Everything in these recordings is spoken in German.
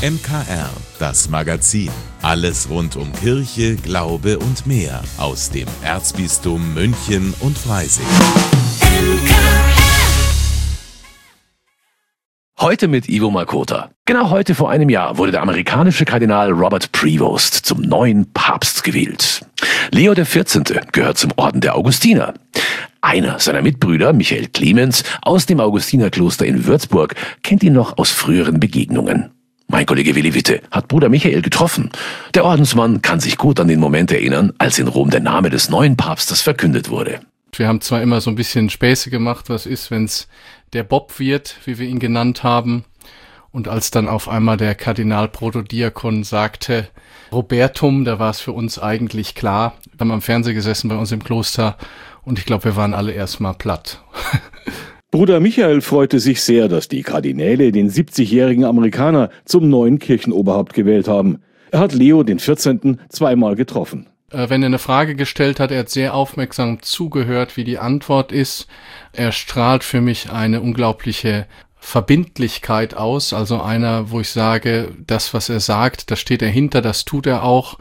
MKR, das Magazin. Alles rund um Kirche, Glaube und mehr aus dem Erzbistum München und Freising. Heute mit Ivo Makota. Genau heute vor einem Jahr wurde der amerikanische Kardinal Robert Prevost zum neuen Papst gewählt. Leo XIV. Gehört zum Orden der Augustiner. Einer seiner Mitbrüder, Michael Clemens, aus dem Augustinerkloster in Würzburg, kennt ihn noch aus früheren Begegnungen. Mein Kollege Willi Witte hat Bruder Michael getroffen. Der Ordensmann kann sich gut an den Moment erinnern, als in Rom der Name des neuen Papstes verkündet wurde. Wir haben zwar immer so ein bisschen Späße gemacht, was ist, wenn es der Bob wird, wie wir ihn genannt haben. Und als dann auf einmal der Kardinal Protodiakon sagte, Robertum, da war es für uns eigentlich klar. Wir haben am Fernseher gesessen bei uns im Kloster und ich glaube, wir waren alle erstmal platt. Bruder Michael freute sich sehr, dass die Kardinäle den 70-jährigen Amerikaner zum neuen Kirchenoberhaupt gewählt haben. Er hat Leo XIV. Zweimal getroffen. Wenn er eine Frage gestellt hat, er hat sehr aufmerksam zugehört, wie die Antwort ist. Er strahlt für mich eine unglaubliche Verbindlichkeit aus, also einer, wo ich sage, das, was er sagt, da steht er hinter, das tut er auch.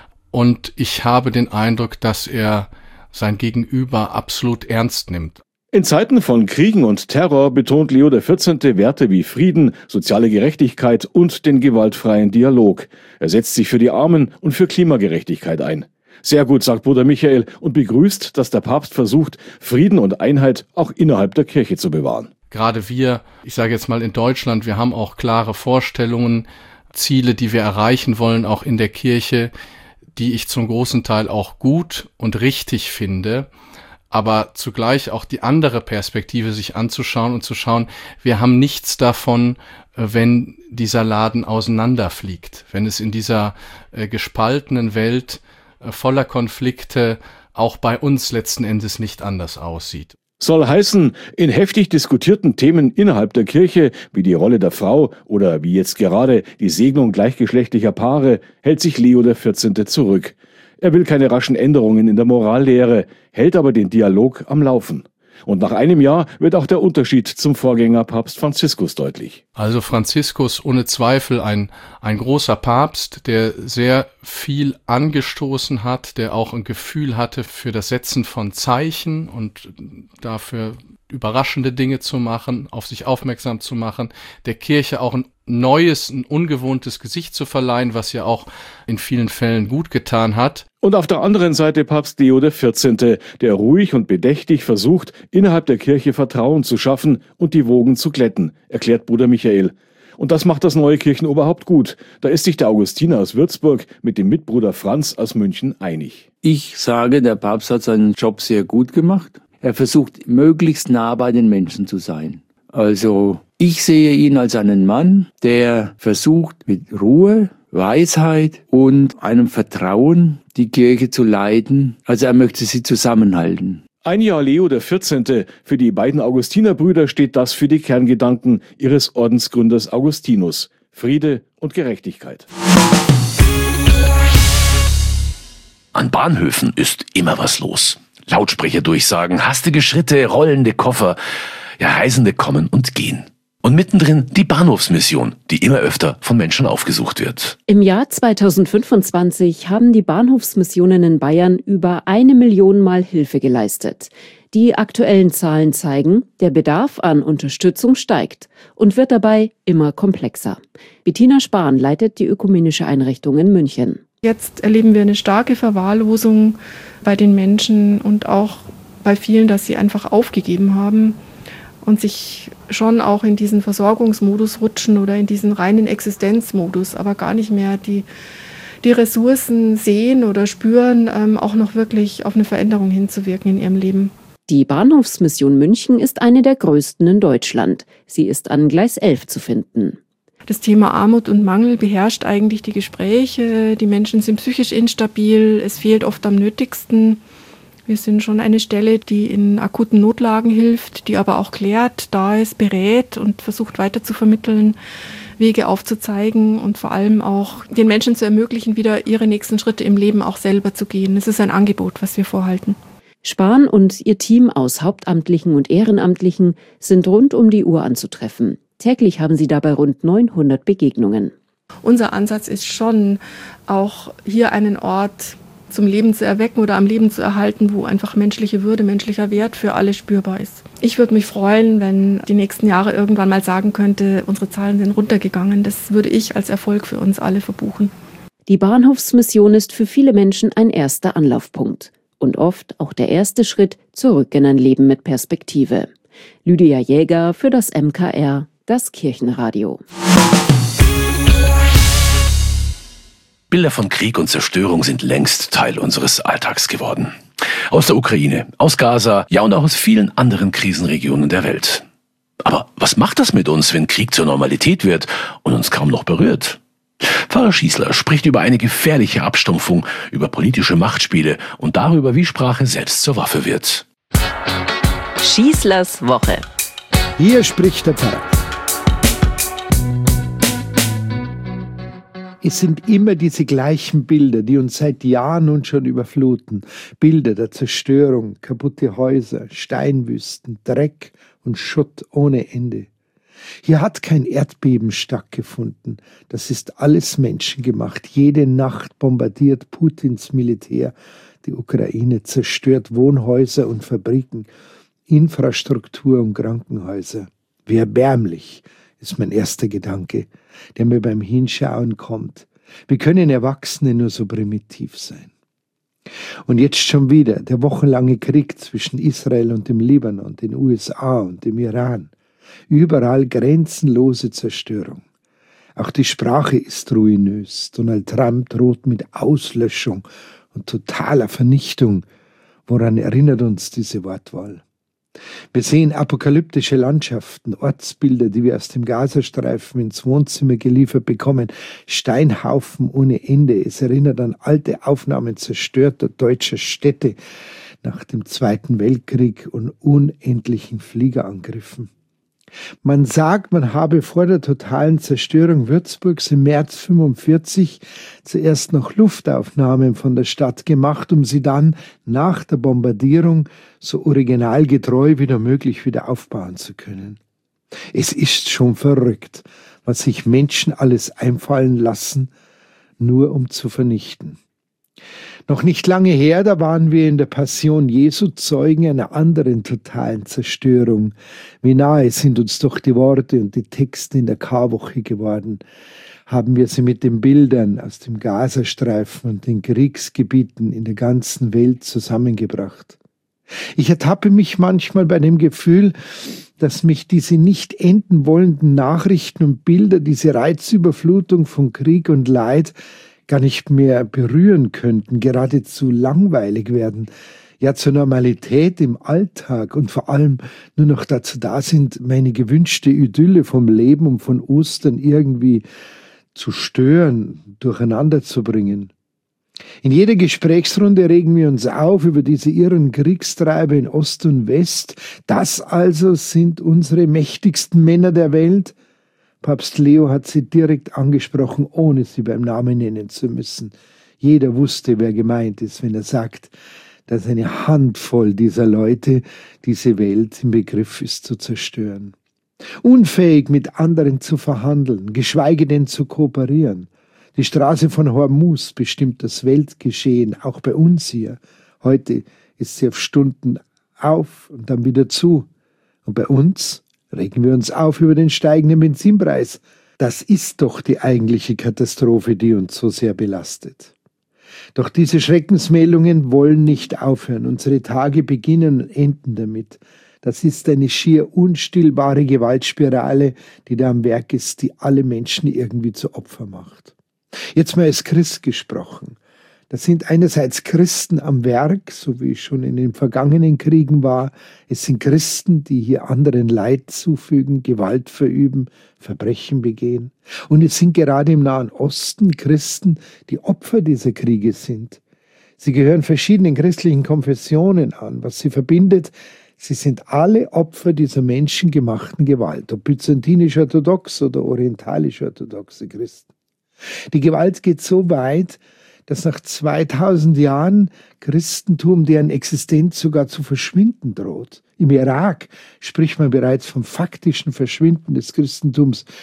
Und ich habe den Eindruck, dass er sein Gegenüber absolut ernst nimmt. In Zeiten von Kriegen und Terror betont Leo XIV. Werte wie Frieden, soziale Gerechtigkeit und den gewaltfreien Dialog. Er setzt sich für die Armen und für Klimagerechtigkeit ein. Sehr gut, sagt Bruder Michael und begrüßt, dass der Papst versucht, Frieden und Einheit auch innerhalb der Kirche zu bewahren. Gerade wir, ich sage jetzt mal in Deutschland, wir haben auch klare Vorstellungen, Ziele, die wir erreichen wollen, auch in der Kirche, die ich zum großen Teil auch gut und richtig finde, aber zugleich auch die andere Perspektive sich anzuschauen und zu schauen, wir haben nichts davon, wenn dieser Laden auseinanderfliegt, wenn es in dieser gespaltenen Welt voller Konflikte auch bei uns letzten Endes nicht anders aussieht. Soll heißen, in heftig diskutierten Themen innerhalb der Kirche, wie die Rolle der Frau oder wie jetzt gerade die Segnung gleichgeschlechtlicher Paare, hält sich Leo XIV. Zurück. Er will keine raschen Änderungen in der Morallehre, hält aber den Dialog am Laufen. Und nach einem Jahr wird auch der Unterschied zum Vorgänger Papst Franziskus deutlich. Also Franziskus ohne Zweifel ein großer Papst, der sehr viel angestoßen hat, der auch ein Gefühl hatte für das Setzen von Zeichen und dafür überraschende Dinge zu machen, auf sich aufmerksam zu machen, der Kirche auch ein neues, ein ungewohntes Gesicht zu verleihen, was ja auch in vielen Fällen gut getan hat. Und auf der anderen Seite Papst Leo XIV., der ruhig und bedächtig versucht, innerhalb der Kirche Vertrauen zu schaffen und die Wogen zu glätten, erklärt Bruder Michael. Und das macht das neue Kirchenoberhaupt gut. Da ist sich der Augustiner aus Würzburg mit dem Mitbruder Franz aus München einig. Ich sage, der Papst hat seinen Job sehr gut gemacht. Er versucht, möglichst nah bei den Menschen zu sein. Also ich sehe ihn als einen Mann, der versucht, mit Ruhe, Weisheit und einem Vertrauen die Kirche zu leiten. Also er möchte sie zusammenhalten. Ein Jahr Leo XIV. Für die beiden Augustinerbrüder steht das für die Kerngedanken ihres Ordensgründers Augustinus: Friede und Gerechtigkeit. An Bahnhöfen ist immer was los. Lautsprecherdurchsagen, hastige Schritte, rollende Koffer. Ja, Reisende kommen und gehen. Und mittendrin die Bahnhofsmission, die immer öfter von Menschen aufgesucht wird. Im Jahr 2025 haben die Bahnhofsmissionen in Bayern über 1 Million Mal Hilfe geleistet. Die aktuellen Zahlen zeigen, der Bedarf an Unterstützung steigt und wird dabei immer komplexer. Bettina Spahn leitet die ökumenische Einrichtung in München. Jetzt erleben wir eine starke Verwahrlosung bei den Menschen und auch bei vielen, dass sie einfach aufgegeben haben und sich schon auch in diesen Versorgungsmodus rutschen oder in diesen reinen Existenzmodus, aber gar nicht mehr die Ressourcen sehen oder spüren, auch noch wirklich auf eine Veränderung hinzuwirken in ihrem Leben. Die Bahnhofsmission München ist eine der größten in Deutschland. Sie ist an Gleis 11 zu finden. Das Thema Armut und Mangel beherrscht eigentlich die Gespräche. Die Menschen sind psychisch instabil, es fehlt oft am Nötigsten. Wir sind schon eine Stelle, die in akuten Notlagen hilft, die aber auch klärt, da ist, berät und versucht weiter zu vermitteln, Wege aufzuzeigen und vor allem auch den Menschen zu ermöglichen, wieder ihre nächsten Schritte im Leben auch selber zu gehen. Es ist ein Angebot, was wir vorhalten. Spahn und ihr Team aus Hauptamtlichen und Ehrenamtlichen sind rund um die Uhr anzutreffen. Täglich haben sie dabei rund 900 Begegnungen. Unser Ansatz ist schon, auch hier einen Ort zum Leben zu erwecken oder am Leben zu erhalten, wo einfach menschliche Würde, menschlicher Wert für alle spürbar ist. Ich würde mich freuen, wenn die nächsten Jahre irgendwann mal sagen könnte, unsere Zahlen sind runtergegangen. Das würde ich als Erfolg für uns alle verbuchen. Die Bahnhofsmission ist für viele Menschen ein erster Anlaufpunkt und oft auch der erste Schritt zurück in ein Leben mit Perspektive. Lydia Jäger für das MKR, das Kirchenradio. Bilder von Krieg und Zerstörung sind längst Teil unseres Alltags geworden. Aus der Ukraine, aus Gaza, ja und auch aus vielen anderen Krisenregionen der Welt. Aber was macht das mit uns, wenn Krieg zur Normalität wird und uns kaum noch berührt? Pfarrer Schießler spricht über eine gefährliche Abstumpfung, über politische Machtspiele und darüber, wie Sprache selbst zur Waffe wird. Schießlers Woche. Hier spricht der Pfarrer. Es sind immer diese gleichen Bilder, die uns seit Jahren nun schon überfluten. Bilder der Zerstörung, kaputte Häuser, Steinwüsten, Dreck und Schutt ohne Ende. Hier hat kein Erdbeben stattgefunden. Das ist alles menschengemacht. Jede Nacht bombardiert Putins Militär die Ukraine, zerstört Wohnhäuser und Fabriken, Infrastruktur und Krankenhäuser. Wie erbärmlich, ist mein erster Gedanke, der mir beim Hinschauen kommt. Wie können Erwachsene nur so primitiv sein? Und jetzt schon wieder der wochenlange Krieg zwischen Israel und dem Libanon, den USA und dem Iran. Überall grenzenlose Zerstörung. Auch die Sprache ist ruinös. Donald Trump droht mit Auslöschung und totaler Vernichtung. Woran erinnert uns diese Wortwahl? Wir sehen apokalyptische Landschaften, Ortsbilder, die wir aus dem Gazastreifen ins Wohnzimmer geliefert bekommen, Steinhaufen ohne Ende. Es erinnert an alte Aufnahmen zerstörter deutscher Städte nach dem Zweiten Weltkrieg und unendlichen Fliegerangriffen. Man sagt, man habe vor der totalen Zerstörung Würzburgs im März 1945 zuerst noch Luftaufnahmen von der Stadt gemacht, um sie dann nach der Bombardierung so originalgetreu wie möglich wieder aufbauen zu können. Es ist schon verrückt, was sich Menschen alles einfallen lassen, nur um zu vernichten. Noch nicht lange her, da waren wir in der Passion Jesu Zeugen einer anderen totalen Zerstörung. Wie nahe sind uns doch die Worte und die Texte in der Karwoche geworden. Haben wir sie mit den Bildern aus dem Gazastreifen und den Kriegsgebieten in der ganzen Welt zusammengebracht. Ich ertappe mich manchmal bei dem Gefühl, dass mich diese nicht enden wollenden Nachrichten und Bilder, diese Reizüberflutung von Krieg und Leid gar nicht mehr berühren könnten, geradezu langweilig werden, ja zur Normalität im Alltag und vor allem nur noch dazu da sind, meine gewünschte Idylle vom Leben und von Ostern irgendwie zu stören, durcheinander zu bringen. In jeder Gesprächsrunde regen wir uns auf über diese irren Kriegstreiber in Ost und West. Das also sind unsere mächtigsten Männer der Welt. Papst Leo hat sie direkt angesprochen, ohne sie beim Namen nennen zu müssen. Jeder wusste, wer gemeint ist, wenn er sagt, dass eine Handvoll dieser Leute diese Welt im Begriff ist zu zerstören. Unfähig, mit anderen zu verhandeln, geschweige denn zu kooperieren. Die Straße von Hormuz bestimmt das Weltgeschehen, auch bei uns hier. Heute ist sie auf Stunden auf und dann wieder zu. Und bei uns regen wir uns auf über den steigenden Benzinpreis. Das ist doch die eigentliche Katastrophe, die uns so sehr belastet. Doch diese Schreckensmeldungen wollen nicht aufhören. Unsere Tage beginnen und enden damit. Das ist eine schier unstillbare Gewaltspirale, die da am Werk ist, die alle Menschen irgendwie zu Opfer macht. Jetzt mal als Christ gesprochen. Das sind einerseits Christen am Werk, so wie es schon in den vergangenen Kriegen war. Es sind Christen, die hier anderen Leid zufügen, Gewalt verüben, Verbrechen begehen. Und es sind gerade im Nahen Osten Christen, die Opfer dieser Kriege sind. Sie gehören verschiedenen christlichen Konfessionen an. Was sie verbindet, sie sind alle Opfer dieser menschengemachten Gewalt, ob byzantinisch-orthodox oder orientalisch-orthodoxe Christen. Die Gewalt geht so weit, dass nach 2000 Jahren Christentum, deren Existenz sogar zu verschwinden droht. Im Irak spricht man bereits vom faktischen Verschwinden des Christentums.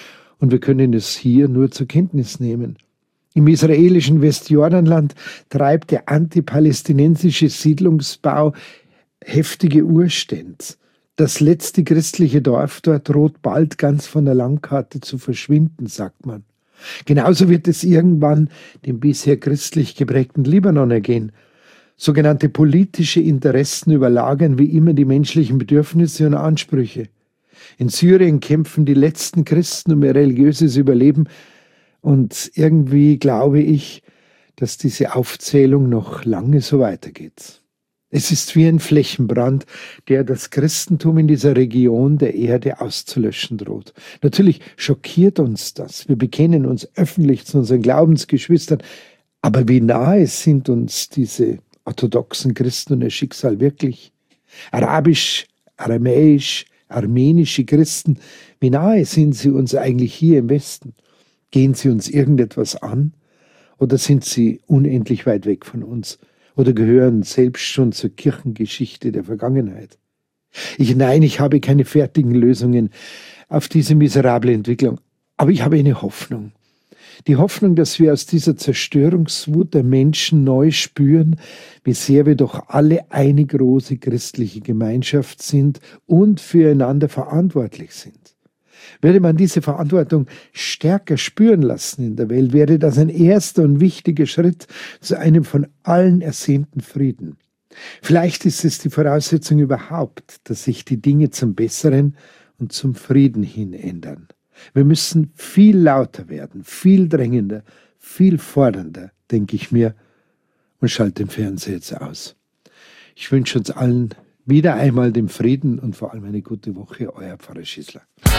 Und wir können es hier nur zur Kenntnis nehmen. Im israelischen Westjordanland treibt der antipalästinensische Siedlungsbau heftige Urstände. Das letzte christliche Dorf dort droht bald ganz von der Landkarte zu verschwinden, sagt man. Genauso wird es irgendwann dem bisher christlich geprägten Libanon ergehen. Sogenannte politische Interessen überlagern wie immer die menschlichen Bedürfnisse und Ansprüche. In Syrien kämpfen die letzten Christen um ihr religiöses Überleben und irgendwie glaube ich, dass diese Aufzählung noch lange so weitergeht. Es ist wie ein Flächenbrand, der das Christentum in dieser Region der Erde auszulöschen droht. Natürlich schockiert uns das. Wir bekennen uns öffentlich zu unseren Glaubensgeschwistern. Aber wie nahe sind uns diese orthodoxen Christen und ihr Schicksal wirklich? Arabisch, aramäisch, armenische Christen, wie nahe sind sie uns eigentlich hier im Westen? Gehen sie uns irgendetwas an? Oder sind sie unendlich weit weg von uns? Oder gehören selbst schon zur Kirchengeschichte der Vergangenheit? Ich habe keine fertigen Lösungen auf diese miserable Entwicklung. Aber ich habe eine Hoffnung. Die Hoffnung, dass wir aus dieser Zerstörungswut der Menschen neu spüren, wie sehr wir doch alle eine große christliche Gemeinschaft sind und füreinander verantwortlich sind. Würde man diese Verantwortung stärker spüren lassen in der Welt, wäre das ein erster und wichtiger Schritt zu einem von allen ersehnten Frieden. Vielleicht ist es die Voraussetzung überhaupt, dass sich die Dinge zum Besseren und zum Frieden hin ändern. Wir müssen viel lauter werden, viel drängender, viel fordernder, denke ich mir, und schalte den Fernseher jetzt aus. Ich wünsche uns allen wieder einmal den Frieden und vor allem eine gute Woche, euer Pfarrer Schießler.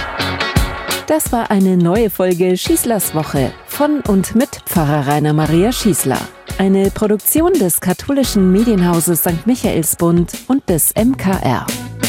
Das war eine neue Folge Schießlers Woche von und mit Pfarrer Rainer Maria Schießler. Eine Produktion des katholischen Medienhauses St. Michaelsbund und des MKR.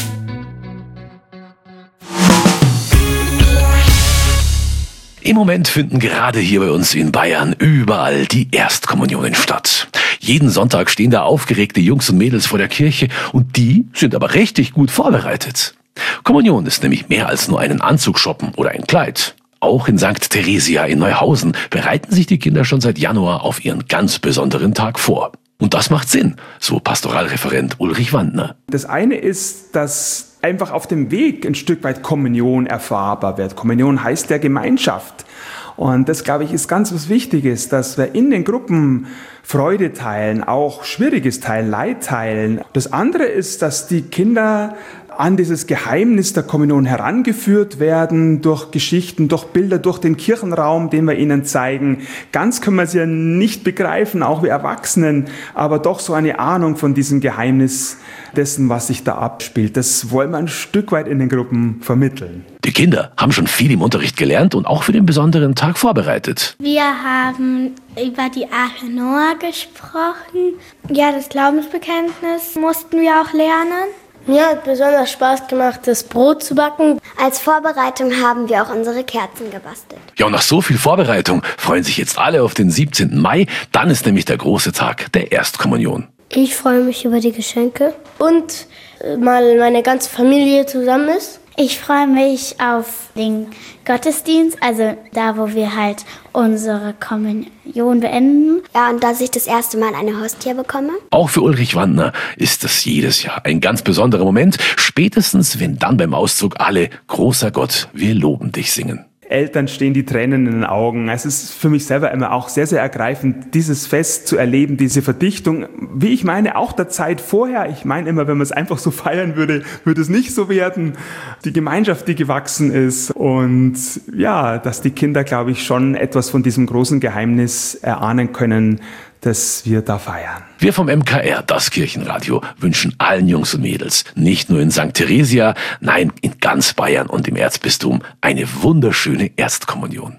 Im Moment finden gerade hier bei uns in Bayern überall die Erstkommunionen statt. Jeden Sonntag stehen da aufgeregte Jungs und Mädels vor der Kirche und die sind aber richtig gut vorbereitet. Kommunion ist nämlich mehr als nur einen Anzug shoppen oder ein Kleid. Auch in St. Theresia in Neuhausen bereiten sich die Kinder schon seit Januar auf ihren ganz besonderen Tag vor. Und das macht Sinn, so Pastoralreferent Ulrich Wandner. Das eine ist, dass einfach auf dem Weg ein Stück weit Kommunion erfahrbar wird. Kommunion heißt ja Gemeinschaft. Und das, glaube ich, ist ganz was Wichtiges, dass wir in den Gruppen Freude teilen, auch Schwieriges teilen, Leid teilen. Das andere ist, dass die Kinder an dieses Geheimnis der Kommunion herangeführt werden, durch Geschichten, durch Bilder, durch den Kirchenraum, den wir ihnen zeigen. Ganz können wir sie ja nicht begreifen, auch wir Erwachsenen, aber doch so eine Ahnung von diesem Geheimnis dessen, was sich da abspielt. Das wollen wir ein Stück weit in den Gruppen vermitteln. Die Kinder haben schon viel im Unterricht gelernt und auch für den besonderen Tag vorbereitet. Wir haben über die Arche Noah gesprochen. Ja, das Glaubensbekenntnis mussten wir auch lernen. Mir hat besonders Spaß gemacht, das Brot zu backen. Als Vorbereitung haben wir auch unsere Kerzen gebastelt. Ja, und nach so viel Vorbereitung freuen sich jetzt alle auf den 17. Mai. Dann ist nämlich der große Tag der Erstkommunion. Ich freue mich über die Geschenke und mal meine ganze Familie zusammen ist. Ich freue mich auf den Gottesdienst, also da, wo wir halt unsere Kommunion beenden. Ja, und dass ich das erste Mal eine Hostie bekomme. Auch für Ulrich Wandner ist das jedes Jahr ein ganz besonderer Moment, spätestens wenn dann beim Auszug alle "Großer Gott, wir loben dich" singen. Eltern stehen die Tränen in den Augen. Es ist für mich selber immer auch sehr, sehr ergreifend, dieses Fest zu erleben, diese Verdichtung. Wie ich meine, auch der Zeit vorher. Ich meine immer, wenn man es einfach so feiern würde, würde es nicht so werden. Die Gemeinschaft, die gewachsen ist. Und ja, dass die Kinder, glaube ich, schon etwas von diesem großen Geheimnis erahnen können, das wir da feiern. Wir vom MKR, das Kirchenradio, wünschen allen Jungs und Mädels, nicht nur in St. Theresia, nein, in ganz Bayern und im Erzbistum, eine wunderschöne Erstkommunion.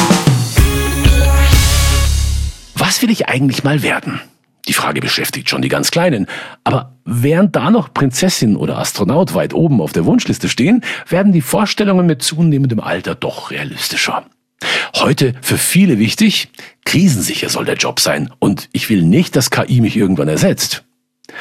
Was will ich eigentlich mal werden? Die Frage beschäftigt schon die ganz Kleinen. Aber während da noch Prinzessin oder Astronaut weit oben auf der Wunschliste stehen, werden die Vorstellungen mit zunehmendem Alter doch realistischer. Heute für viele wichtig, krisensicher soll der Job sein und ich will nicht, dass KI mich irgendwann ersetzt.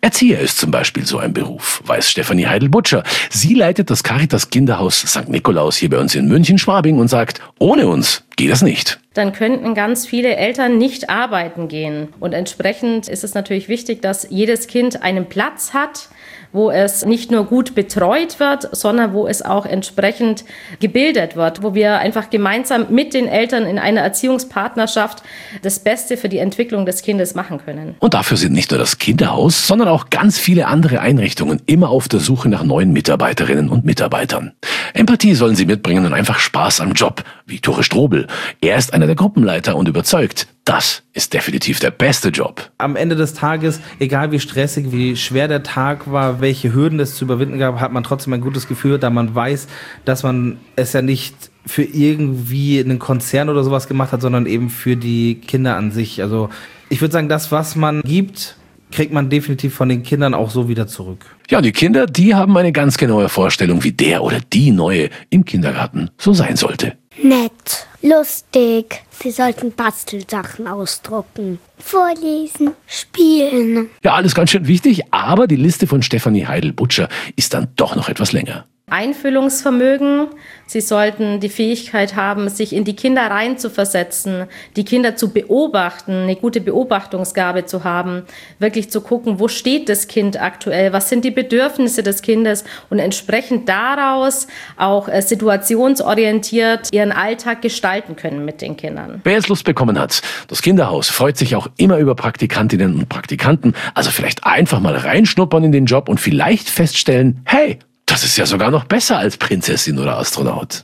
Erzieher ist zum Beispiel so ein Beruf, weiß Stefanie Heidel-Butcher. Sie leitet das Caritas-Kinderhaus St. Nikolaus hier bei uns in München-Schwabing und sagt, ohne uns geht das nicht. Dann könnten ganz viele Eltern nicht arbeiten gehen. Und entsprechend ist es natürlich wichtig, dass jedes Kind einen Platz hat, wo es nicht nur gut betreut wird, sondern wo es auch entsprechend gebildet wird, wo wir einfach gemeinsam mit den Eltern in einer Erziehungspartnerschaft das Beste für die Entwicklung des Kindes machen können. Und dafür sind nicht nur das Kinderhaus, sondern auch ganz viele andere Einrichtungen immer auf der Suche nach neuen Mitarbeiterinnen und Mitarbeitern. Empathie sollen sie mitbringen und einfach Spaß am Job, wie Tore Strobel. Er ist einer der Gruppenleiter und überzeugt, das ist definitiv der beste Job. Am Ende des Tages, egal wie stressig, wie schwer der Tag war, welche Hürden es zu überwinden gab, hat man trotzdem ein gutes Gefühl, da man weiß, dass man es ja nicht für irgendwie einen Konzern oder sowas gemacht hat, sondern eben für die Kinder an sich. Also ich würde sagen, das, was man gibt, kriegt man definitiv von den Kindern auch so wieder zurück. Ja, die Kinder, die haben eine ganz genaue Vorstellung, wie der oder die Neue im Kindergarten so sein sollte. Nett, lustig. Sie sollten Bastelsachen ausdrucken, vorlesen, spielen. Ja, alles ganz schön wichtig, aber die Liste von Stefanie Heidel-Butcher ist dann doch noch etwas länger. Einfühlungsvermögen. Sie sollten die Fähigkeit haben, sich in die Kinder reinzuversetzen, die Kinder zu beobachten, eine gute Beobachtungsgabe zu haben, wirklich zu gucken, wo steht das Kind aktuell, was sind die Bedürfnisse des Kindes und entsprechend daraus auch situationsorientiert ihren Alltag gestalten können mit den Kindern. Wer jetzt Lust bekommen hat, das Kinderhaus freut sich auch immer über Praktikantinnen und Praktikanten, also vielleicht einfach mal reinschnuppern in den Job und vielleicht feststellen, hey, das ist ja sogar noch besser als Prinzessin oder Astronaut.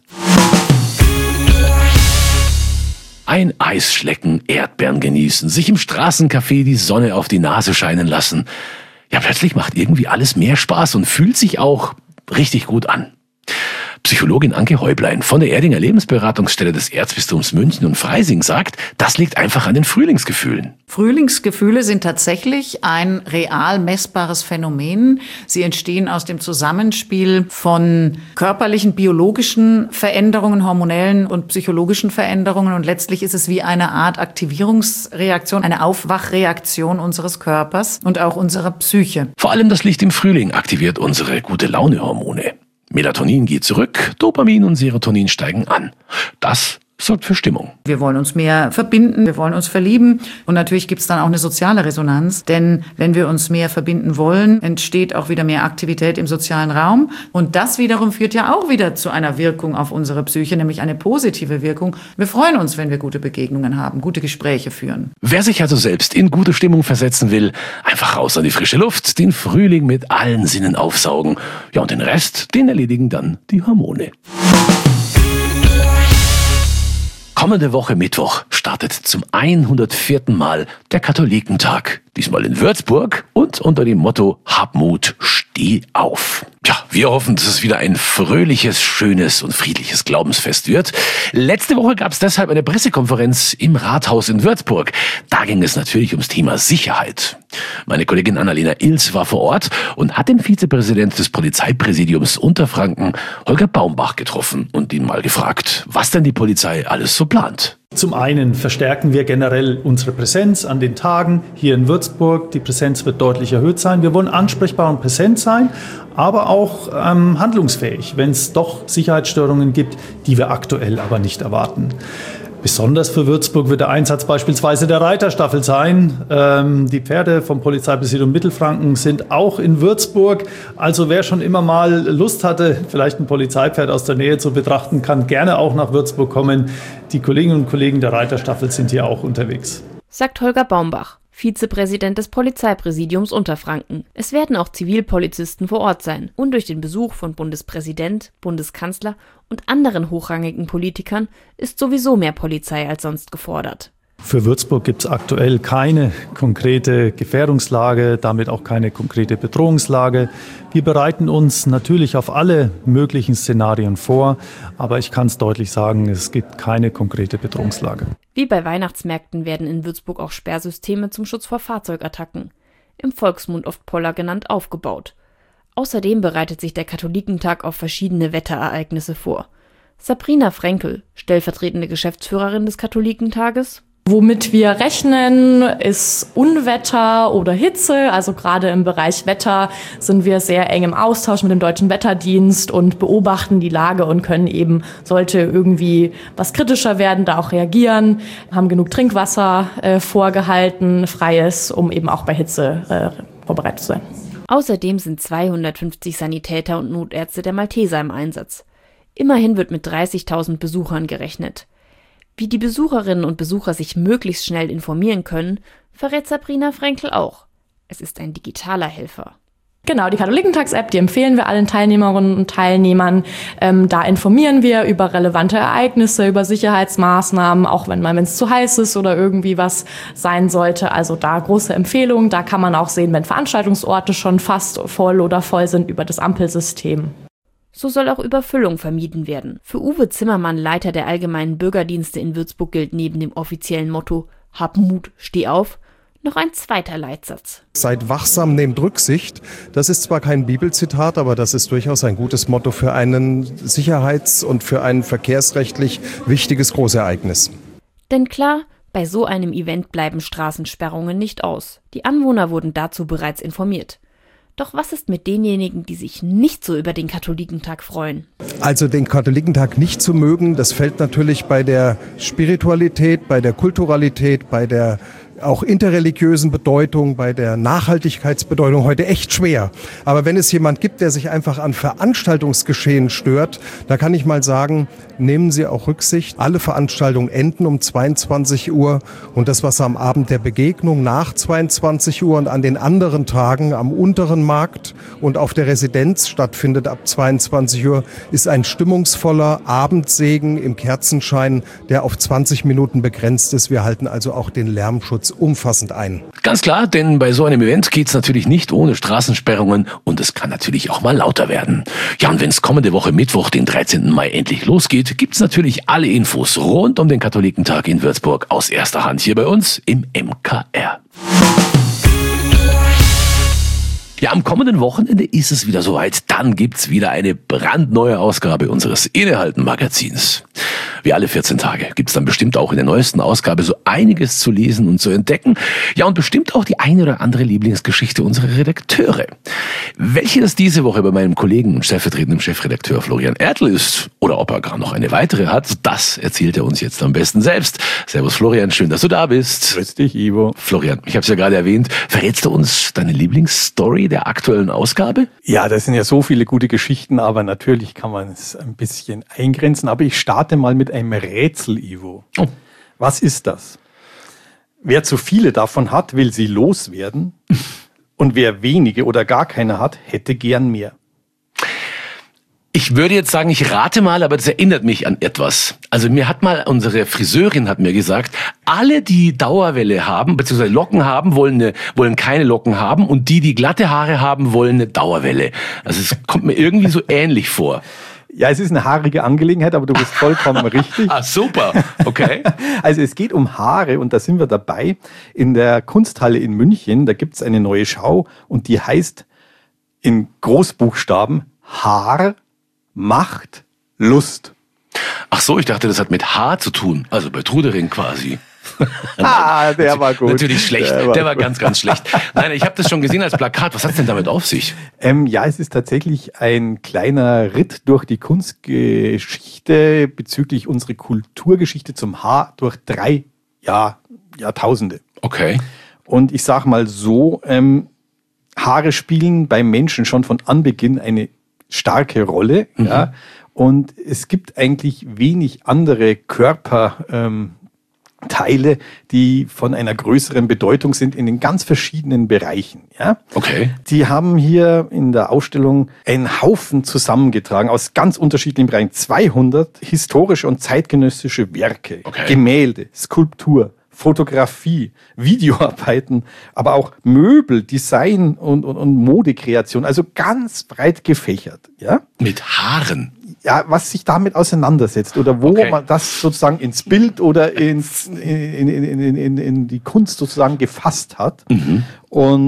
Ein Eis schlecken, Erdbeeren genießen, sich im Straßencafé die Sonne auf die Nase scheinen lassen. Ja, plötzlich macht irgendwie alles mehr Spaß und fühlt sich auch richtig gut an. Psychologin Anke Häublein von der Erdinger Lebensberatungsstelle des Erzbistums München und Freising sagt, das liegt einfach an den Frühlingsgefühlen. Frühlingsgefühle sind tatsächlich ein real messbares Phänomen. Sie entstehen aus dem Zusammenspiel von körperlichen, biologischen Veränderungen, hormonellen und psychologischen Veränderungen. Und letztlich ist es wie eine Art Aktivierungsreaktion, eine Aufwachreaktion unseres Körpers und auch unserer Psyche. Vor allem das Licht im Frühling aktiviert unsere Gute-Laune-Hormone. Melatonin geht zurück, Dopamin und Serotonin steigen an. Das sorgt für Stimmung. Wir wollen uns mehr verbinden, wir wollen uns verlieben und natürlich gibt es dann auch eine soziale Resonanz, denn wenn wir uns mehr verbinden wollen, entsteht auch wieder mehr Aktivität im sozialen Raum und das wiederum führt ja auch wieder zu einer Wirkung auf unsere Psyche, nämlich eine positive Wirkung. Wir freuen uns, wenn wir gute Begegnungen haben, gute Gespräche führen. Wer sich also selbst in gute Stimmung versetzen will, einfach raus an die frische Luft, den Frühling mit allen Sinnen aufsaugen. Ja, und den Rest, den erledigen dann die Hormone. Kommende Woche Mittwoch startet zum 104. Mal der Katholikentag. Diesmal in Würzburg und unter dem Motto Hab Mut, steh auf. Ja, wir hoffen, dass es wieder ein fröhliches, schönes und friedliches Glaubensfest wird. Letzte Woche gab es deshalb eine Pressekonferenz im Rathaus in Würzburg. Da ging es natürlich ums Thema Sicherheit. Meine Kollegin Annalena Ilz war vor Ort und hat den Vizepräsident des Polizeipräsidiums Unterfranken, Holger Baumbach, getroffen und ihn mal gefragt, was denn die Polizei alles so plant. Zum einen verstärken wir generell unsere Präsenz an den Tagen hier in Würzburg. Die Präsenz wird deutlich erhöht sein. Wir wollen ansprechbar und präsent sein, aber auch handlungsfähig, wenn es doch Sicherheitsstörungen gibt, die wir aktuell aber nicht erwarten. Besonders für Würzburg wird der Einsatz beispielsweise der Reiterstaffel sein. Die Pferde vom Polizeipräsidium Mittelfranken sind auch in Würzburg. Also wer schon immer mal Lust hatte, vielleicht ein Polizeipferd aus der Nähe zu betrachten, kann gerne auch nach Würzburg kommen. Die Kolleginnen und Kollegen der Reiterstaffel sind hier auch unterwegs. Sagt Holger Baumbach, Vizepräsident des Polizeipräsidiums Unterfranken. Es werden auch Zivilpolizisten vor Ort sein. Und durch den Besuch von Bundespräsident, Bundeskanzler und anderen hochrangigen Politikern ist sowieso mehr Polizei als sonst gefordert. Für Würzburg gibt es aktuell keine konkrete Gefährdungslage, damit auch keine konkrete Bedrohungslage. Wir bereiten uns natürlich auf alle möglichen Szenarien vor, aber ich kann es deutlich sagen, es gibt keine konkrete Bedrohungslage. Wie bei Weihnachtsmärkten werden in Würzburg auch Sperrsysteme zum Schutz vor Fahrzeugattacken, im Volksmund oft Poller genannt, aufgebaut. Außerdem bereitet sich der Katholikentag auf verschiedene Wetterereignisse vor. Sabrina Frenkel, stellvertretende Geschäftsführerin des Katholikentages: Womit wir rechnen, ist Unwetter oder Hitze. Also gerade im Bereich Wetter sind wir sehr eng im Austausch mit dem Deutschen Wetterdienst und beobachten die Lage und können eben, sollte irgendwie was kritischer werden, da auch reagieren. Haben genug Trinkwasser vorgehalten, freies, um eben auch bei Hitze vorbereitet zu sein. Außerdem sind 250 Sanitäter und Notärzte der Malteser im Einsatz. Immerhin wird mit 30.000 Besuchern gerechnet. Wie die Besucherinnen und Besucher sich möglichst schnell informieren können, verrät Sabrina Frenkel auch. Es ist ein digitaler Helfer. Genau, die Katholikentags-App, die empfehlen wir allen Teilnehmerinnen und Teilnehmern. Da informieren wir über relevante Ereignisse, über Sicherheitsmaßnahmen, auch wenn es zu heiß ist oder irgendwie was sein sollte. Also da große Empfehlung. Da kann man auch sehen, wenn Veranstaltungsorte schon fast voll oder voll sind über das Ampelsystem. So soll auch Überfüllung vermieden werden. Für Uwe Zimmermann, Leiter der Allgemeinen Bürgerdienste in Würzburg, gilt neben dem offiziellen Motto „Hab Mut, steh auf" noch ein zweiter Leitsatz. Seid wachsam, nehmt Rücksicht. Das ist zwar kein Bibelzitat, aber das ist durchaus ein gutes Motto für ein sicherheits- und für ein verkehrsrechtlich wichtiges Großereignis. Denn klar, bei so einem Event bleiben Straßensperrungen nicht aus. Die Anwohner wurden dazu bereits informiert. Doch was ist mit denjenigen, die sich nicht so über den Katholikentag freuen? Also den Katholikentag nicht zu mögen, das fällt natürlich bei der Spiritualität, bei der Kulturalität, bei der auch interreligiösen Bedeutung, bei der Nachhaltigkeitsbedeutung heute echt schwer. Aber wenn es jemand gibt, der sich einfach an Veranstaltungsgeschehen stört, da kann ich mal sagen, nehmen Sie auch Rücksicht. Alle Veranstaltungen enden um 22 Uhr und das, was am Abend der Begegnung nach 22 Uhr und an den anderen Tagen am unteren Markt und auf der Residenz stattfindet ab 22 Uhr, ist ein stimmungsvoller Abendsegen im Kerzenschein, der auf 20 Minuten begrenzt ist. Wir halten also auch den Lärmschutz umfassend ein. Ganz klar, denn bei so einem Event geht's natürlich nicht ohne Straßensperrungen und es kann natürlich auch mal lauter werden. Ja, und wenn es kommende Woche Mittwoch, den 13. Mai endlich losgeht, gibt's natürlich alle Infos rund um den Katholikentag in Würzburg aus erster Hand hier bei uns im MKR. Ja, am kommenden Wochenende ist es wieder soweit. Dann gibt's wieder eine brandneue Ausgabe unseres Innehalten-Magazins. Wie alle 14 Tage gibt's dann bestimmt auch in der neuesten Ausgabe so einiges zu lesen und zu entdecken. Ja, und bestimmt auch die eine oder andere Lieblingsgeschichte unserer Redakteure. Welche das diese Woche bei meinem Kollegen und stellvertretenden Chefredakteur Florian Ertl ist oder ob er gar noch eine weitere hat, das erzählt er uns jetzt am besten selbst. Servus Florian, schön, dass du da bist. Grüß dich, Ivo. Florian, ich habe es ja gerade erwähnt, verrätst du uns deine Lieblingsstory der aktuellen Ausgabe? Ja, das sind ja so viele gute Geschichten, aber natürlich kann man es ein bisschen eingrenzen. Aber ich starte mal mit einem Rätsel, Ivo. Oh. Was ist das? Wer zu viele davon hat, will sie loswerden. Und wer wenige oder gar keine hat, hätte gern mehr. Ich würde jetzt sagen, ich rate mal, aber das erinnert mich an etwas. Also unsere Friseurin hat mir gesagt, alle, die Dauerwelle haben, beziehungsweise Locken haben, wollen keine Locken haben und die glatte Haare haben, wollen eine Dauerwelle. Also es kommt mir irgendwie so ähnlich vor. Ja, es ist eine haarige Angelegenheit, aber du bist vollkommen richtig. Ah, super. Okay. Also es geht um Haare und da sind wir dabei. In der Kunsthalle in München, da gibt's eine neue Schau und die heißt in Großbuchstaben Haar macht Lust. Ach so, ich dachte, das hat mit Haar zu tun. Also bei Trudering quasi. Der war gut. Natürlich schlecht. Der war ganz, ganz schlecht. Nein, ich habe das schon gesehen als Plakat. Was hat's denn damit auf sich? Ja, es ist tatsächlich ein kleiner Ritt durch die Kunstgeschichte bezüglich unserer Kulturgeschichte zum Haar durch 3 Jahrtausende. Okay. Und ich sag mal so, Haare spielen beim Menschen schon von Anbeginn eine starke Rolle. Mhm. Ja, und es gibt eigentlich wenig andere Körperteile, die von einer größeren Bedeutung sind in den ganz verschiedenen Bereichen. Ja? Okay. Die haben hier in der Ausstellung einen Haufen zusammengetragen aus ganz unterschiedlichen Bereichen. 200 historische und zeitgenössische Werke, okay. Gemälde, Skulptur, Fotografie, Videoarbeiten, aber auch Möbel, Design und Modekreation, also ganz breit gefächert. Ja? Mit Haaren? Ja, was sich damit auseinandersetzt oder wo man das sozusagen ins Bild oder in die Kunst sozusagen gefasst hat. Mhm. Und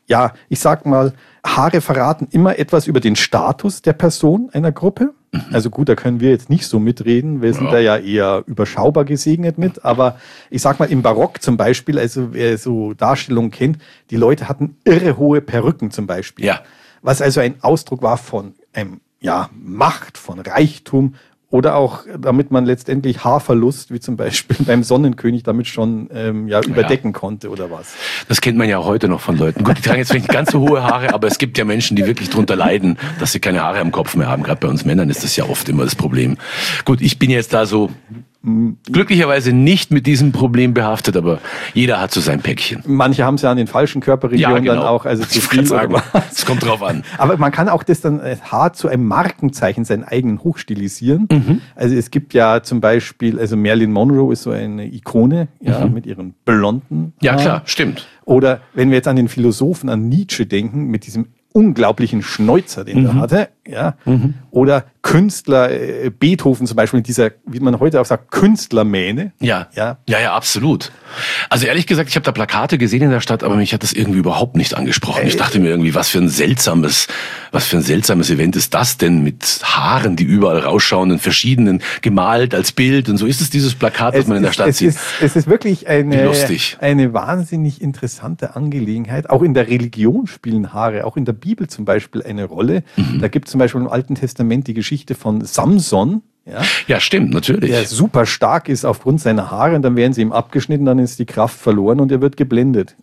ja, ich sag mal, Haare verraten immer etwas über den Status der Person einer Gruppe. Also gut, da können wir jetzt nicht so mitreden. Wir sind da ja eher überschaubar gesegnet mit. Aber ich sag mal, im Barock zum Beispiel, also wer so Darstellungen kennt, die Leute hatten irre hohe Perücken zum Beispiel. Ja. Was also ein Ausdruck war von Macht, von Reichtum oder auch, damit man letztendlich Haarverlust, wie zum Beispiel beim Sonnenkönig, damit schon überdecken konnte oder was. Das kennt man ja auch heute noch von Leuten. Gut, die tragen jetzt vielleicht nicht ganz so hohe Haare, aber es gibt ja Menschen, die wirklich drunter leiden, dass sie keine Haare am Kopf mehr haben. Gerade bei uns Männern ist das ja oft immer das Problem. Gut, ich bin jetzt da so glücklicherweise nicht mit diesem Problem behaftet, aber jeder hat so sein Päckchen. Manche haben es ja an den falschen Körperregionen dann auch, also zu viel. Es kommt drauf an. Aber man kann auch das dann Haar zu einem Markenzeichen, seinen eigenen hochstilisieren. Also es gibt ja zum Beispiel, also Marilyn Monroe ist so eine Ikone, mit ihren blonden Haaren. Ja klar, stimmt. Oder wenn wir jetzt an den Philosophen, an Nietzsche denken, mit diesem unglaublichen Schnäuzer, den er hatte, oder Künstler, Beethoven zum Beispiel, mit dieser, wie man heute auch sagt, Künstlermähne. Ja, absolut. Also ehrlich gesagt, ich habe da Plakate gesehen in der Stadt, aber mich hat das irgendwie überhaupt nicht angesprochen. Ich dachte mir irgendwie, was für ein seltsames Event ist das denn mit Haaren, die überall rausschauen, in verschiedenen, gemalt als Bild und so. Ist es dieses Plakat, das man in der Stadt sieht? Es ist wirklich eine wahnsinnig interessante Angelegenheit. Auch in der Religion spielen Haare, auch in der Bibel zum Beispiel eine Rolle. Da gibt es zum Beispiel im Alten Testament die Geschichte von Samson. Ja, stimmt, natürlich. Der super stark ist aufgrund seiner Haare und dann werden sie ihm abgeschnitten, dann ist die Kraft verloren und er wird geblendet.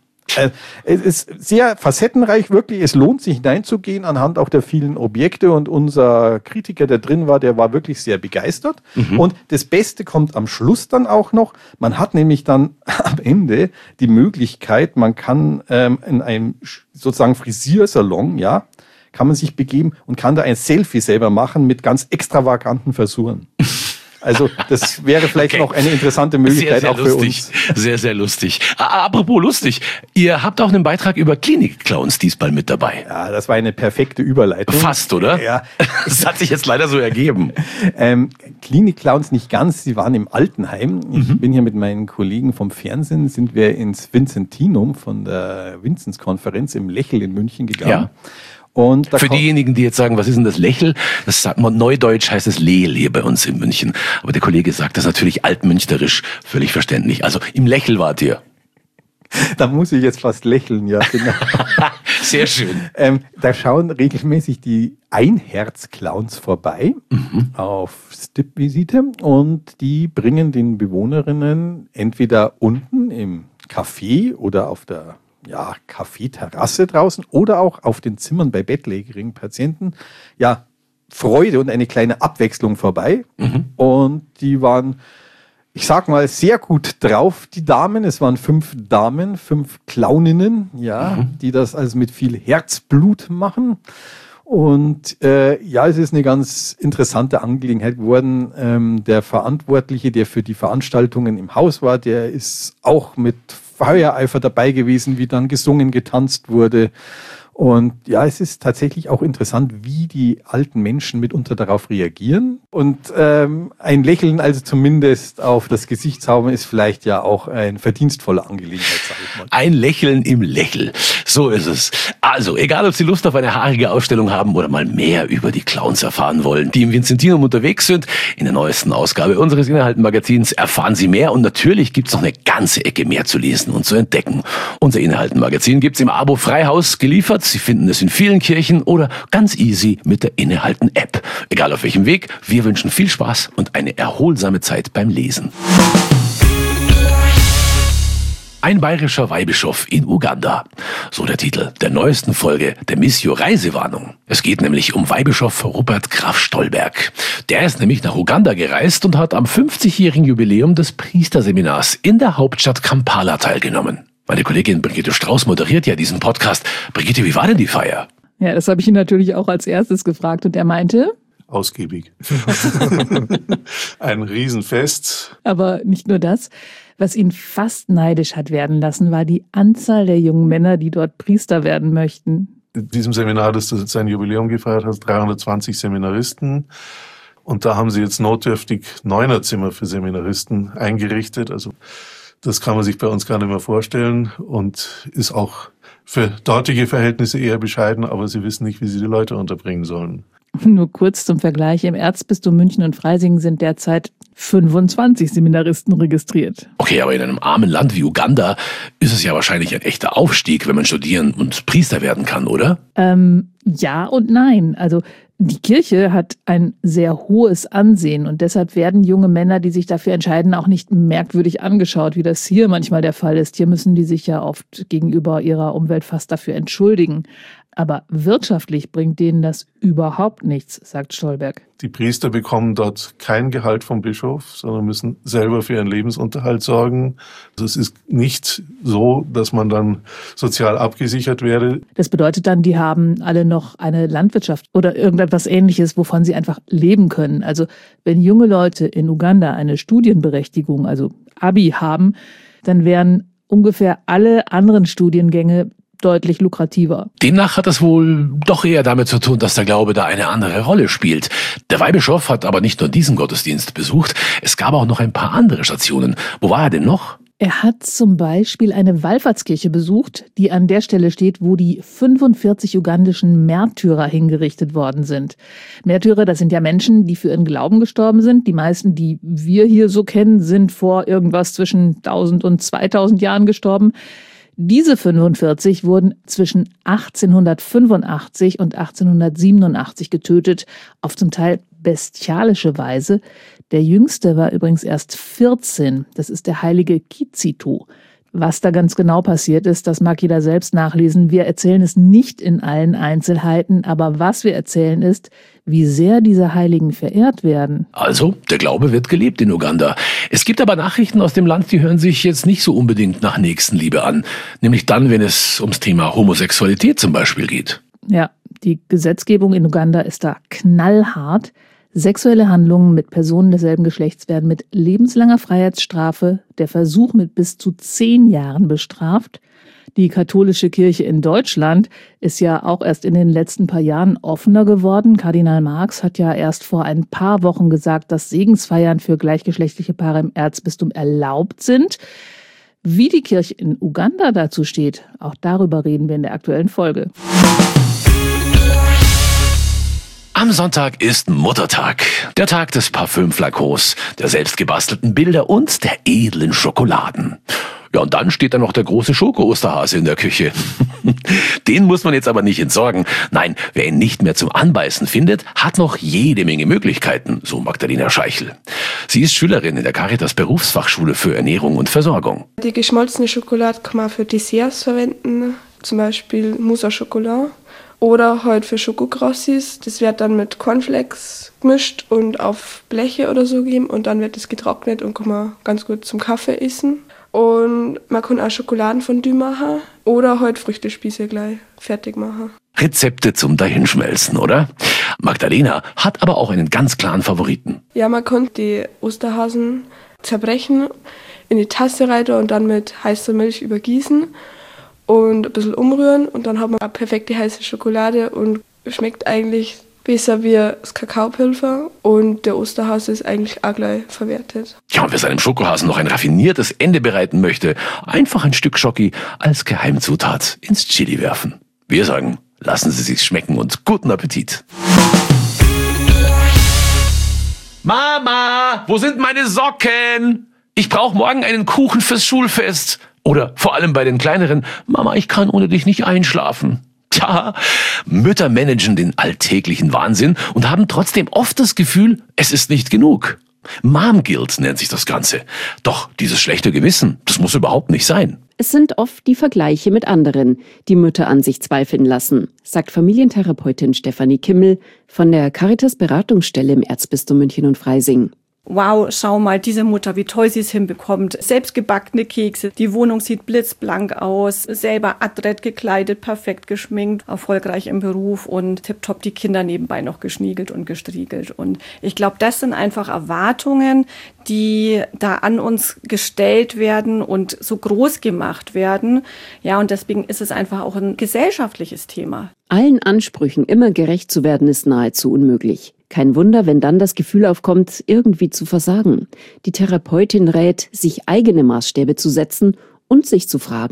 Es ist sehr facettenreich, wirklich. Es lohnt sich hineinzugehen anhand auch der vielen Objekte und unser Kritiker, der drin war, der war wirklich sehr begeistert. Und das Beste kommt am Schluss dann auch noch. Man hat nämlich dann am Ende die Möglichkeit, man kann in einem sozusagen Frisiersalon, kann man sich begeben und kann da ein Selfie selber machen mit ganz extravaganten Frisuren. Also das wäre vielleicht noch eine interessante Möglichkeit sehr auch lustig. Für uns. Sehr, sehr lustig. Apropos lustig, ihr habt auch einen Beitrag über Klinik-Clowns diesmal mit dabei. Ja, das war eine perfekte Überleitung. Fast, oder? Ja. Das hat sich jetzt leider so ergeben. Klinik-Clowns nicht ganz, sie waren im Altenheim. Ich bin hier mit meinen Kollegen vom Fernsehen, sind wir ins Vincentinum von der Vinzenz-Konferenz im Lächel in München gegangen. Ja. Und für diejenigen, die jetzt sagen, was ist denn das Lächel? Das sagt man, neudeutsch heißt es Lehl hier bei uns in München. Aber der Kollege sagt das natürlich altmünchnerisch, völlig verständlich. Also im Lächel wart ihr. Da muss ich jetzt fast lächeln, ja, genau. Sehr schön. Da schauen regelmäßig die Einherz-Clowns vorbei auf Stippvisite und die bringen den Bewohnerinnen entweder unten im Café oder auf der Kaffeeterrasse draußen oder auch auf den Zimmern bei bettlägerigen Patienten, Freude und eine kleine Abwechslung vorbei. Und die waren, ich sag mal, sehr gut drauf, die Damen. Es waren 5 Damen, 5 Clowninnen, die das also mit viel Herzblut machen. Und es ist eine ganz interessante Angelegenheit geworden. Der Verantwortliche, der für die Veranstaltungen im Haus war, der ist auch mit Feuereifer dabei gewesen, wie dann gesungen, getanzt wurde. Und es ist tatsächlich auch interessant, wie die alten Menschen mitunter darauf reagieren. Und ein Lächeln, also zumindest auf das Gesicht zaubern, ist vielleicht ja auch eine verdienstvolle Angelegenheit, sage ich mal. Ein Lächeln im Lächel. So ist es. Also, egal ob Sie Lust auf eine haarige Ausstellung haben oder mal mehr über die Clowns erfahren wollen, die im Vincentinum unterwegs sind, in der neuesten Ausgabe unseres Innehalten-Magazins erfahren Sie mehr. Und natürlich gibt's noch eine ganze Ecke mehr zu lesen und zu entdecken. Unser Innehalten-Magazin gibt's im Abo Freihaus geliefert. Sie finden es in vielen Kirchen oder ganz easy mit der Innehalten-App. Egal auf welchem Weg, wir wünschen viel Spaß und eine erholsame Zeit beim Lesen. Ein bayerischer Weihbischof in Uganda. So der Titel der neuesten Folge der Missio Reisewarnung. Es geht nämlich um Weihbischof Rupert Graf Stolberg. Der ist nämlich nach Uganda gereist und hat am 50-jährigen Jubiläum des Priesterseminars in der Hauptstadt Kampala teilgenommen. Meine Kollegin Brigitte Strauß moderiert ja diesen Podcast. Brigitte, wie war denn die Feier? Ja, das habe ich ihn natürlich auch als erstes gefragt und er meinte... Ausgiebig. Ein Riesenfest. Aber nicht nur das. Was ihn fast neidisch hat werden lassen, war die Anzahl der jungen Männer, die dort Priester werden möchten. In diesem Seminar, das sein Jubiläum gefeiert hat, 320 Seminaristen. Und da haben sie jetzt notdürftig 9er-Zimmer für Seminaristen eingerichtet. Also das kann man sich bei uns gar nicht mehr vorstellen und ist auch für dortige Verhältnisse eher bescheiden, aber sie wissen nicht, wie sie die Leute unterbringen sollen. Nur kurz zum Vergleich, im Erzbistum München und Freising sind derzeit 25 Seminaristen registriert. Okay, aber in einem armen Land wie Uganda ist es ja wahrscheinlich ein echter Aufstieg, wenn man studieren und Priester werden kann, oder? Ja und nein. Also die Kirche hat ein sehr hohes Ansehen und deshalb werden junge Männer, die sich dafür entscheiden, auch nicht merkwürdig angeschaut, wie das hier manchmal der Fall ist. Hier müssen die sich ja oft gegenüber ihrer Umwelt fast dafür entschuldigen. Aber wirtschaftlich bringt denen das überhaupt nichts, sagt Stolberg. Die Priester bekommen dort kein Gehalt vom Bischof, sondern müssen selber für ihren Lebensunterhalt sorgen. Also es ist nicht so, dass man dann sozial abgesichert wäre. Das bedeutet dann, die haben alle noch eine Landwirtschaft oder irgendetwas Ähnliches, wovon sie einfach leben können. Also wenn junge Leute in Uganda eine Studienberechtigung, also Abi haben, dann wären ungefähr alle anderen Studiengänge deutlich lukrativer. Demnach hat das wohl doch eher damit zu tun, dass der Glaube da eine andere Rolle spielt. Der Weihbischof hat aber nicht nur diesen Gottesdienst besucht, es gab auch noch ein paar andere Stationen. Wo war er denn noch? Er hat zum Beispiel eine Wallfahrtskirche besucht, die an der Stelle steht, wo die 45 ugandischen Märtyrer hingerichtet worden sind. Märtyrer, das sind ja Menschen, die für ihren Glauben gestorben sind. Die meisten, die wir hier so kennen, sind vor irgendwas zwischen 1000 und 2000 Jahren gestorben. Diese 45 wurden zwischen 1885 und 1887 getötet, auf zum Teil bestialische Weise. Der Jüngste war übrigens erst 14, das ist der heilige Kizito. Was da ganz genau passiert ist, das mag jeder selbst nachlesen. Wir erzählen es nicht in allen Einzelheiten, aber was wir erzählen ist, wie sehr diese Heiligen verehrt werden. Also, der Glaube wird gelebt in Uganda. Es gibt aber Nachrichten aus dem Land, die hören sich jetzt nicht so unbedingt nach Nächstenliebe an. Nämlich dann, wenn es ums Thema Homosexualität zum Beispiel geht. Ja, die Gesetzgebung in Uganda ist da knallhart. Sexuelle Handlungen mit Personen desselben Geschlechts werden mit lebenslanger Freiheitsstrafe, der Versuch mit bis zu 10 Jahren bestraft. Die katholische Kirche in Deutschland ist ja auch erst in den letzten paar Jahren offener geworden. Kardinal Marx hat ja erst vor ein paar Wochen gesagt, dass Segensfeiern für gleichgeschlechtliche Paare im Erzbistum erlaubt sind. Wie die Kirche in Uganda dazu steht, auch darüber reden wir in der aktuellen Folge. Am Sonntag ist Muttertag, der Tag des Parfümflakons, der selbstgebastelten Bilder und der edlen Schokoladen. Ja, und dann steht da noch der große Schoko-Osterhase in der Küche. Den muss man jetzt aber nicht entsorgen. Nein, wer ihn nicht mehr zum Anbeißen findet, hat noch jede Menge Möglichkeiten, so Magdalena Scheichel. Sie ist Schülerin in der Caritas Berufsfachschule für Ernährung und Versorgung. Die geschmolzene Schokolade kann man für Desserts verwenden, zum Beispiel Mousse au Chocolat. Oder halt für Schokokrossis. Das wird dann mit Cornflakes gemischt und auf Bleche oder so gegeben. Und dann wird es getrocknet und kann man ganz gut zum Kaffee essen. Und man kann auch Schokoladenfondue machen oder halt Früchtespieße gleich fertig machen. Rezepte zum Dahinschmelzen, oder? Magdalena hat aber auch einen ganz klaren Favoriten. Ja, man kann die Osterhasen zerbrechen, in die Tasse rein und dann mit heißer Milch übergießen. Und ein bisschen umrühren und dann hat man eine perfekte heiße Schokolade und schmeckt eigentlich besser wie das Kakaopulver und der Osterhase ist eigentlich auch gleich verwertet. Ja, und wer seinem Schokohasen noch ein raffiniertes Ende bereiten möchte, einfach ein Stück Schoki als Geheimzutat ins Chili werfen. Wir sagen, lassen Sie sich's schmecken und guten Appetit. Mama, wo sind meine Socken? Ich brauche morgen einen Kuchen fürs Schulfest. Oder vor allem bei den Kleineren, Mama, ich kann ohne dich nicht einschlafen. Tja, Mütter managen den alltäglichen Wahnsinn und haben trotzdem oft das Gefühl, es ist nicht genug. Mom Guilt nennt sich das Ganze. Doch dieses schlechte Gewissen, das muss überhaupt nicht sein. Es sind oft die Vergleiche mit anderen, die Mütter an sich zweifeln lassen, sagt Familientherapeutin Stefanie Kimmel von der Caritas Beratungsstelle im Erzbistum München und Freising. Wow, schau mal, diese Mutter, wie toll sie es hinbekommt. Selbstgebackene Kekse, die Wohnung sieht blitzblank aus, selber adrett gekleidet, perfekt geschminkt, erfolgreich im Beruf und tipptopp die Kinder nebenbei noch geschniegelt und gestriegelt. Und ich glaube, das sind einfach Erwartungen, die da an uns gestellt werden und so groß gemacht werden. Ja, und deswegen ist es einfach auch ein gesellschaftliches Thema. Allen Ansprüchen immer gerecht zu werden, ist nahezu unmöglich. Kein Wunder, wenn dann das Gefühl aufkommt, irgendwie zu versagen. Die Therapeutin rät, sich eigene Maßstäbe zu setzen und sich zu fragen,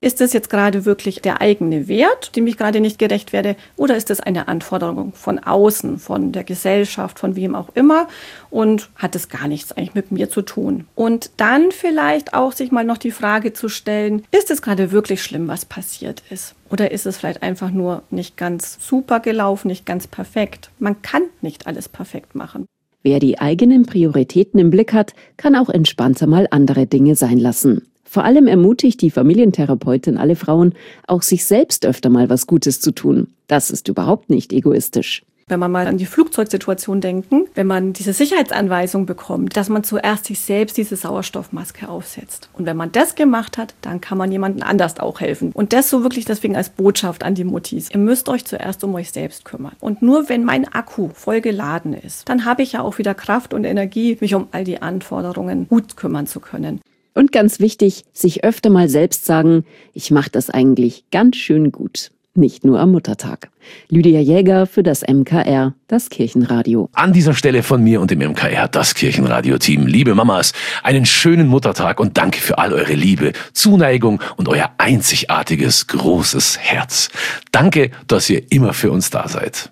Ist das jetzt gerade wirklich der eigene Wert, dem ich gerade nicht gerecht werde, oder ist das eine Anforderung von außen, von der Gesellschaft, von wem auch immer und hat es gar nichts eigentlich mit mir zu tun? Und dann vielleicht auch sich mal noch die Frage zu stellen, ist es gerade wirklich schlimm, was passiert ist? Oder ist es vielleicht einfach nur nicht ganz super gelaufen, nicht ganz perfekt? Man kann nicht alles perfekt machen. Wer die eigenen Prioritäten im Blick hat, kann auch entspannter mal andere Dinge sein lassen. Vor allem ermutigt die Familientherapeutin alle Frauen, auch sich selbst öfter mal was Gutes zu tun. Das ist überhaupt nicht egoistisch. Wenn man mal an die Flugzeugsituation denken, wenn man diese Sicherheitsanweisung bekommt, dass man zuerst sich selbst diese Sauerstoffmaske aufsetzt. Und wenn man das gemacht hat, dann kann man jemandem anders auch helfen. Und das so wirklich deswegen als Botschaft an die Muttis. Ihr müsst euch zuerst um euch selbst kümmern. Und nur wenn mein Akku voll geladen ist, dann habe ich ja auch wieder Kraft und Energie, mich um all die Anforderungen gut kümmern zu können. Und ganz wichtig, sich öfter mal selbst sagen, ich mache das eigentlich ganz schön gut. Nicht nur am Muttertag. Lydia Jäger für das MKR, das Kirchenradio. An dieser Stelle von mir und dem MKR, das Kirchenradio-Team. Liebe Mamas, einen schönen Muttertag und danke für all eure Liebe, Zuneigung und euer einzigartiges, großes Herz. Danke, dass ihr immer für uns da seid.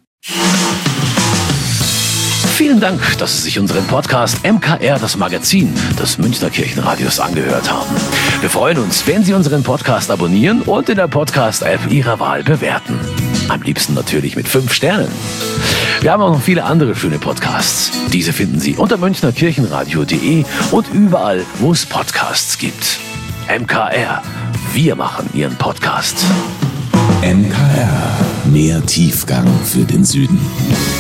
Vielen Dank, dass Sie sich unseren Podcast MKR, das Magazin des Münchner Kirchenradios, angehört haben. Wir freuen uns, wenn Sie unseren Podcast abonnieren und in der Podcast-App Ihrer Wahl bewerten. Am liebsten natürlich mit 5 Sternen. Wir haben auch noch viele andere schöne Podcasts. Diese finden Sie unter münchnerkirchenradio.de und überall, wo es Podcasts gibt. MKR, wir machen Ihren Podcast. MKR, mehr Tiefgang für den Süden.